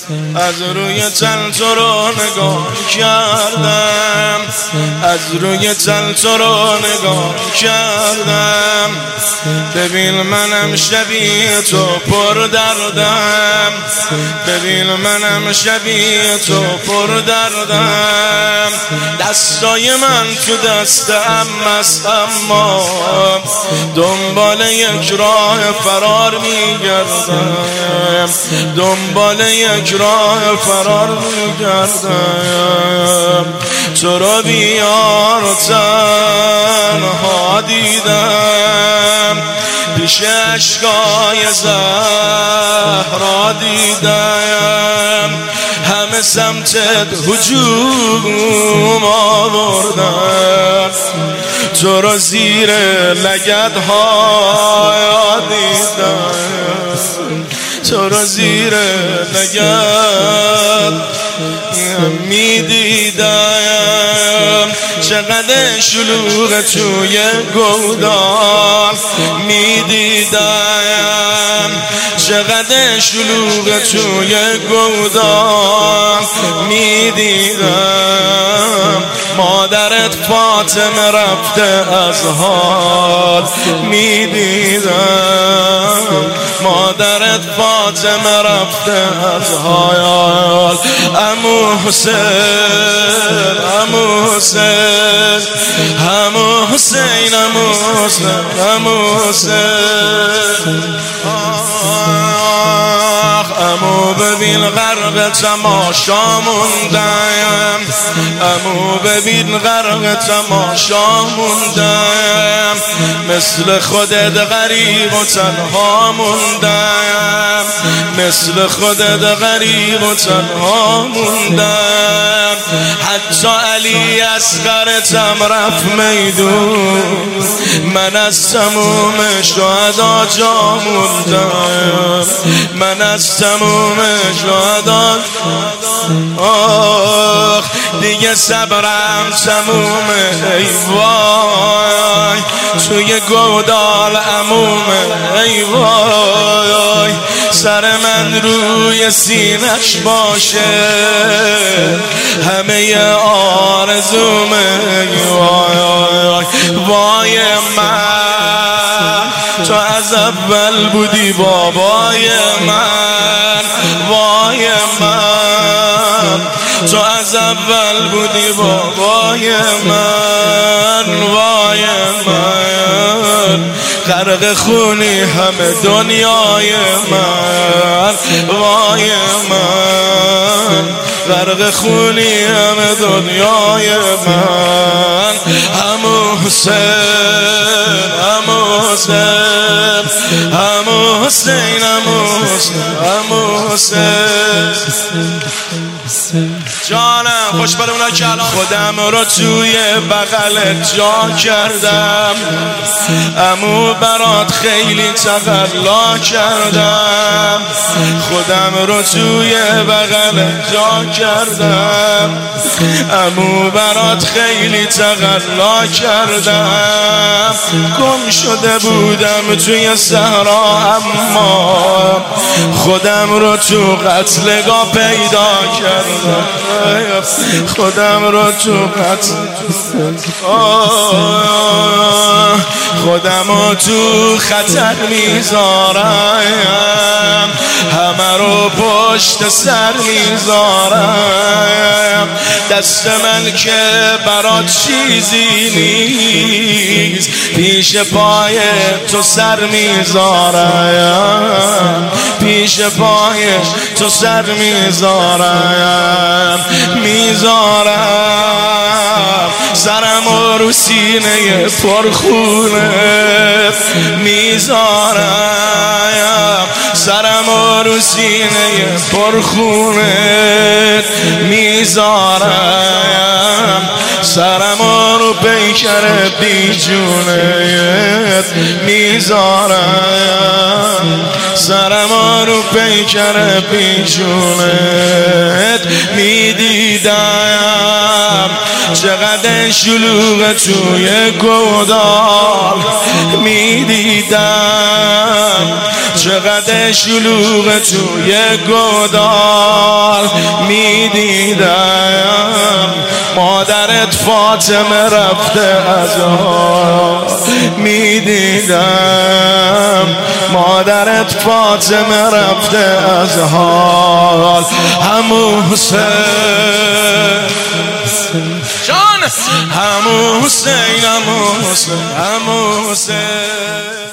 از روی تن تو رو نگاه کردم، از روی تن تو رو نگاه کردم. ببین منم شبیه تو پر دردم، ببین منم شبیه تو پر دردم. دستای من تو دست است، اما دنبال یک راه فرار میگردم، دنبال یک راه فرار میگردم. تو رو بیار تنها دیدم، پیش اشکای زهرا دیدم. همه سمتت هجوم آوردن، تو رو زیر لگدها دیدم، تو رو زیر لگد میدیدم. چقدر شلوغ توی گودال میدیدم، چقدر شلوغ توی گودال میدیدم. مادرت فاطمه رفته از حال میدیدم، مادرت فاطمه رفته از حال. عمو حسین، عمو حسین، عمو حسین، عمو حسین، عمو حسین. عمو ببین غرق تماشا موندم، عمو ببین غرق تماشا موندم. مثل خودت غریب و تنها موندم، مثل خودت غریب و تنها موندم. حتی علی اصغرتم رفت میدون، من از تموم شهدا جا موندم، من از تموم شهدا. آخ دیگه صبرم تمومه ای وای، توی گودال عمومه ای وای. سر من روی سینش باشه همه آرزومه وای. وای من تو از اول بودی بابای من، وای من تو از اول بودی بابای من، وای من. غرق خونی همه دنیای من، وای من. غرق خونی همه دنیای من. عمو حسین، عمو حسین، عمو حسین، عمو حسین، عمو حسین. جانم خوش بر اونا که الان خودم رو توی بغلت جا کردم، عمو برات خیلی تقلا کردم. خودم رو توی بغلت جا کردم، عمو برات خیلی تقلا کردم. گم شده بودم توی صحرا، اما خودم رو تو قتلگاه پیدا کردم، خودم رو تو خودم رو تو خطر میذارم، همه رو پشت سر میذارم. دست من که برات چیزی نیست، پیش پای تو سر میذارم، پیش پای تو سر میذارم، میذارم. سرم رو سینه پرخونه میذارم، سرم رو سینه پرخونه میذارم. سرم رو پیکر بیجونه میذارم، سرما رو پیکر پیشونت میدیدم، چقدر شلوغ توی گودال میدیدم، چقدر شلوغ توی گودال میدیدم. مادرت فاطمه رفته از حال میدیدم، مادرت فاطمه رفته از حال. همون حسین جان، همون حسین، همون حسین، همون حسین.